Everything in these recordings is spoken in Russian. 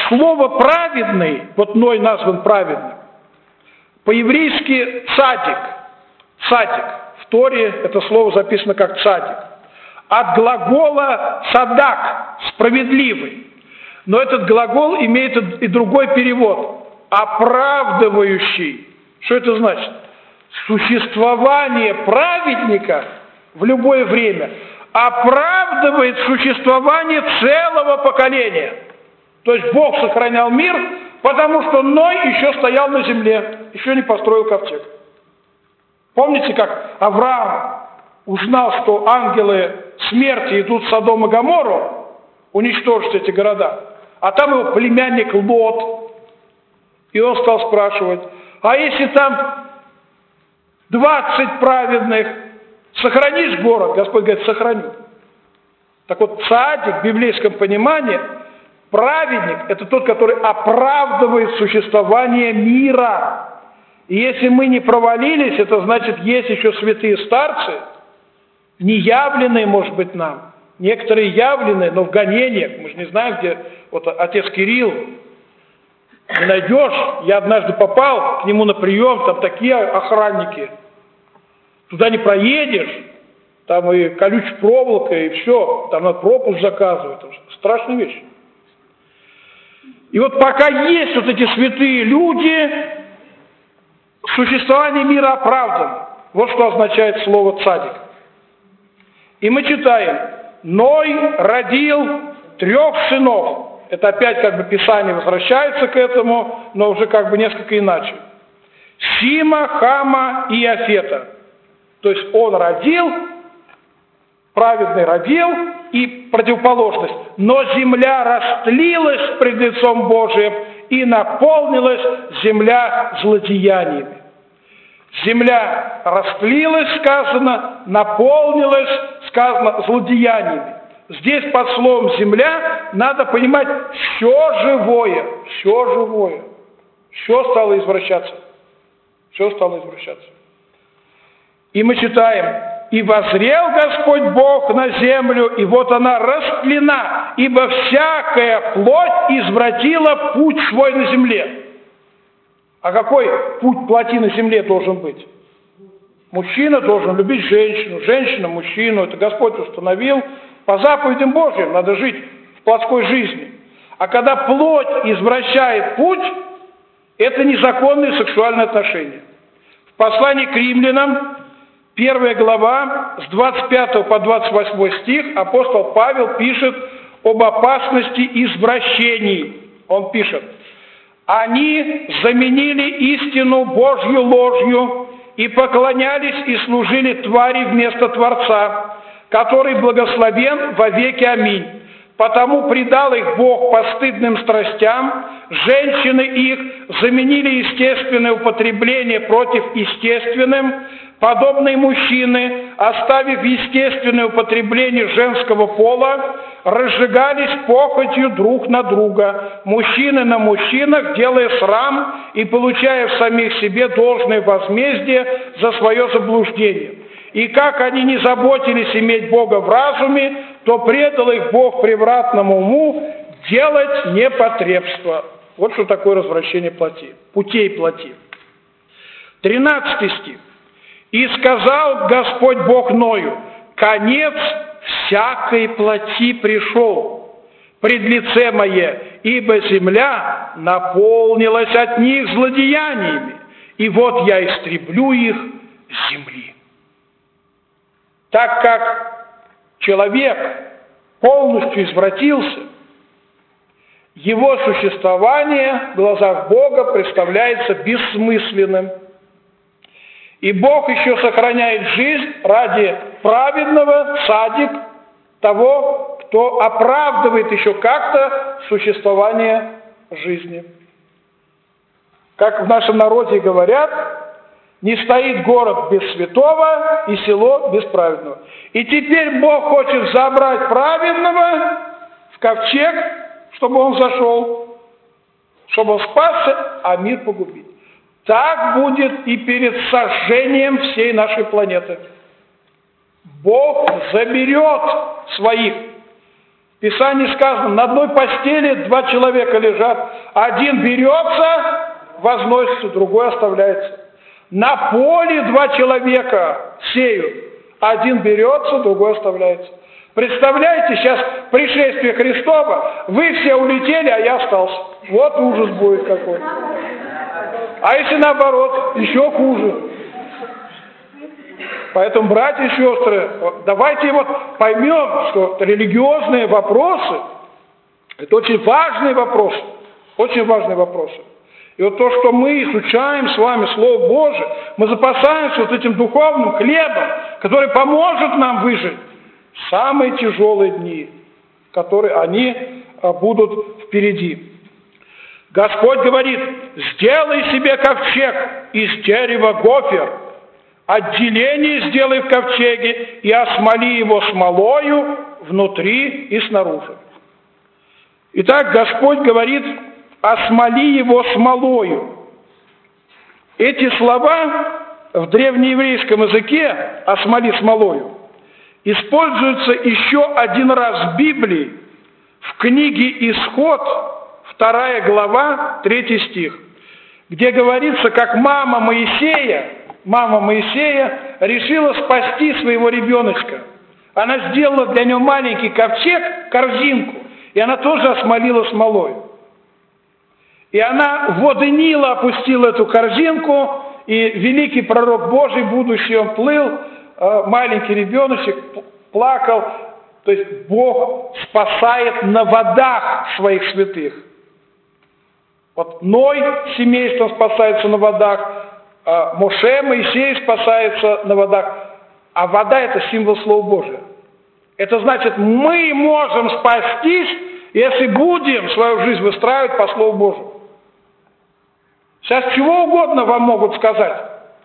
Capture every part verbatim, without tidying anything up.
слово «праведный», вот Ной назван праведным, по-еврейски «цадик», «цадик», в Торе это слово записано как «цадик», от глагола «цадак», «справедливый». Но этот глагол имеет и другой перевод – «оправдывающий». Что это значит? Существование праведника в любое время оправдывает существование целого поколения. То есть Бог сохранял мир, потому что Ной еще стоял на земле, еще не построил ковчег. Помните, как Авраам узнал, что ангелы смерти идут в Содом и Гоморру уничтожить эти города, а там его племянник Лот, и он стал спрашивать, а если там двадцать праведных, сохранишь город? Господь говорит, сохраню. Так вот, цадик в библейском понимании, праведник, это тот, который оправдывает существование мира. И если мы не провалились, это значит, есть еще святые старцы, не явленные, может быть, нам. Некоторые явленные, но в гонениях. Мы же не знаем, где вот отец Кирилл. Не найдешь. Я однажды попал к нему на прием, там такие охранники. Туда не проедешь. Там и колючая проволока, и все. Там надо пропуск заказывать. Там страшная вещь. И вот пока есть вот эти святые люди, существование мира оправдано. Вот что означает слово «цадик». И мы читаем, Ной родил трех сынов. Это опять как бы Писание возвращается к этому, но уже как бы несколько иначе. Сима, Хама и Иафета. То есть он родил, праведный родил, и противоположность. Но земля растлилась пред лицом Божиим, и наполнилась земля злодеяниями. Земля растлилась, сказано, наполнилась, сказано, злодеяниями. Здесь под словом «земля» надо понимать все живое, все живое. Все стало извращаться. Все стало извращаться. И мы читаем, «И воззрел Господь Бог на землю, и вот она растлена, ибо всякая плоть извратила путь свой на земле». А какой путь плоти на земле должен быть? Мужчина должен любить женщину, женщина мужчину. Это Господь установил. По заповедям Божьим надо жить в плотской жизни. А когда плоть извращает путь, это незаконные сексуальные отношения. В послании к римлянам, первая глава, с двадцать пятого по двадцать восьмой стих, апостол Павел пишет об опасности извращений. Он пишет, «Они заменили истину Божью ложью и поклонялись и служили твари вместо Творца, который благословен во веки. Аминь. Потому предал их Бог постыдным страстям, женщины их заменили естественное употребление против естественным, подобные мужчины, оставив естественное употребление женского пола, разжигались похотью друг на друга, мужчины на мужчинах, делая срам и получая в самих себе должное возмездие за свое заблуждение. И как они не заботились иметь Бога в разуме, то предал их Бог превратному уму делать непотребство». Вот что такое развращение плоти, путей плоти. тринадцатый стих. «И сказал Господь Бог Ною, конец всякой плоти пришел пред лице мое, ибо земля наполнилась от них злодеяниями, и вот я истреблю их с земли». Так как человек полностью извратился, его существование в глазах Бога представляется бессмысленным. И Бог еще сохраняет жизнь ради праведного, цадик, того, кто оправдывает еще как-то существование жизни. Как в нашем народе говорят, не стоит город без святого и село без праведного. И теперь Бог хочет забрать праведного в ковчег, чтобы он зашел, чтобы он спасся, а мир погубить. Так будет и перед сожжением всей нашей планеты. Бог заберет своих, В Писании сказано, на одной постели два человека лежат, один берется, возносится, другой оставляется. На поле два человека сеют, один берется, другой оставляется. Представляете, сейчас пришествие Христова, вы все улетели, а я остался. Вот ужас будет какой. А если наоборот, еще хуже. Поэтому, братья и сестры, давайте вот поймем, что религиозные вопросы – это очень важные вопросы, очень важные вопросы. И вот то, что мы изучаем с вами Слово Божие, мы запасаемся вот этим духовным хлебом, который поможет нам выжить в самые тяжелые дни, которые они будут впереди. Господь говорит, сделай себе ковчег из дерева гофер, отделение сделай в ковчеге и осмоли его смолою внутри и снаружи. Итак, Господь говорит, осмоли его смолою. Эти слова в древнееврейском языке «осмоли смолою» используются еще один раз в Библии, в книге «Исход», вторая глава, третий стих, где говорится, как мама Моисея, мама Моисея решила спасти своего ребеночка. Она сделала для него маленький ковчег, корзинку, и она тоже осмолила смолой. И она в воды Нила опустила эту корзинку, и великий пророк Божий, будущий, он плыл, маленький ребеночек плакал. То есть Бог спасает на водах своих святых. Вот Ной семейством спасается на водах, Моше, Моисей спасается на водах. А вода – это символ Слова Божия. Это значит, мы можем спастись, если будем свою жизнь выстраивать по Слову Божию. Сейчас чего угодно вам могут сказать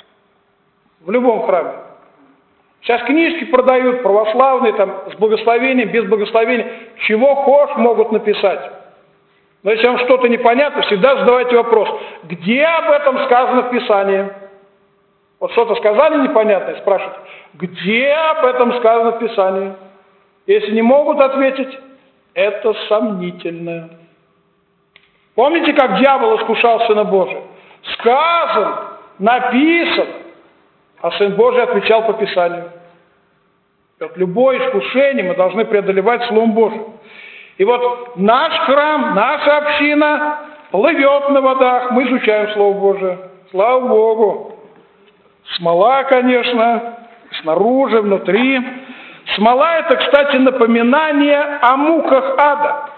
в любом храме. Сейчас книжки продают, православные, там, с благословением, без благословения. Чего хочешь могут написать. Но если вам что-то непонятно, всегда задавайте вопрос, где об этом сказано в Писании? Вот что-то сказали непонятное, спрашивайте, где об этом сказано в Писании? Если не могут ответить, это сомнительно. Помните, как дьявол искушал Сына Божия? Сказан, написан, а Сын Божий отвечал по Писанию. И вот любое искушение мы должны преодолевать Словом Божьим. И вот наш храм, наша община плывет на водах, мы изучаем Слово Божие. Слава Богу! Смола, конечно, снаружи, внутри. Смола – это, кстати, напоминание о муках ада.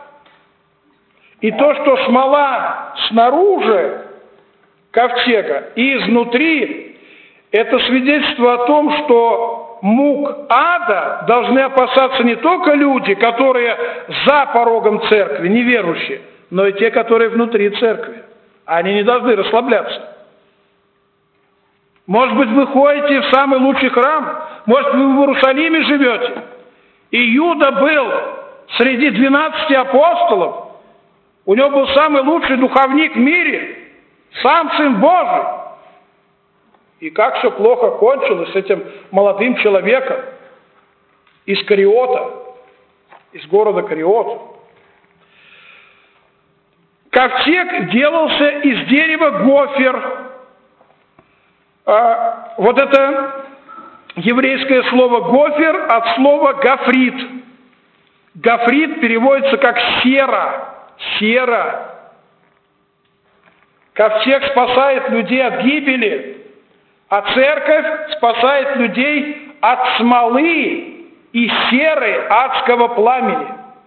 И то, что смола снаружи ковчега и изнутри, это свидетельство о том, что мук ада должны опасаться не только люди, которые за порогом церкви, неверующие, но и те, которые внутри церкви. Они не должны расслабляться. Может быть, вы ходите в самый лучший храм, может, вы в Иерусалиме живете, и Иуда был среди двенадцати апостолов, у него был самый лучший духовник в мире, сам Сын Божий. И как все плохо кончилось с этим молодым человеком из Кариота, из города Кариот. Ковчег делался из дерева гофер. А, вот это еврейское слово гофер от слова гофрит. Гофрит переводится как сера. Сера. Ковчег спасает людей от гибели, а церковь спасает людей от смолы и серы адского пламени.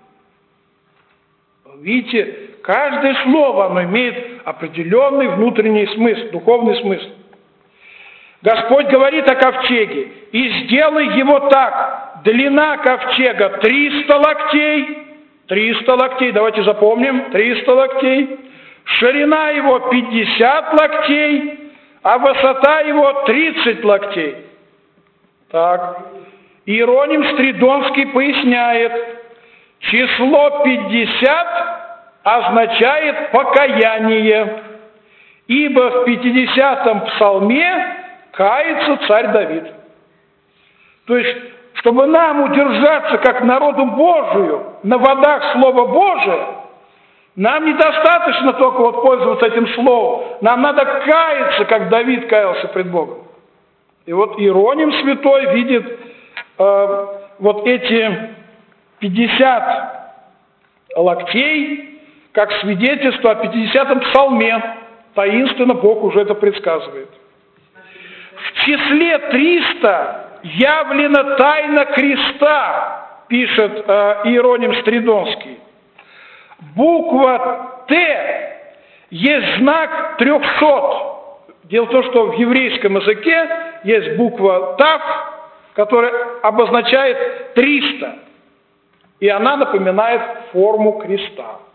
Видите, каждое слово, оно имеет определенный внутренний смысл, духовный смысл. Господь говорит о ковчеге: «И сделай его так, длина ковчега триста локтей, триста локтей, давайте запомним, триста локтей, ширина его пятьдесят локтей, а высота его тридцать локтей». Так. Иероним Стридонский поясняет, число пятьдесят означает покаяние, ибо в пятидесятом псалме кается царь Давид. То есть в чтобы нам удержаться как народу Божию на водах Слова Божия, нам недостаточно только вот пользоваться этим словом. Нам надо каяться, как Давид каялся пред Богом. И вот Иероним Святой видит э, вот эти пятьдесят локтей как свидетельство о пятидесятом псалме. Таинственно Бог уже это предсказывает. В числе триста явлена тайна креста, пишет э, Иероним Стридонский. Буква Т есть знак трехсот. Дело в том, что в еврейском языке есть буква Тав, которая обозначает триста. И она напоминает форму креста.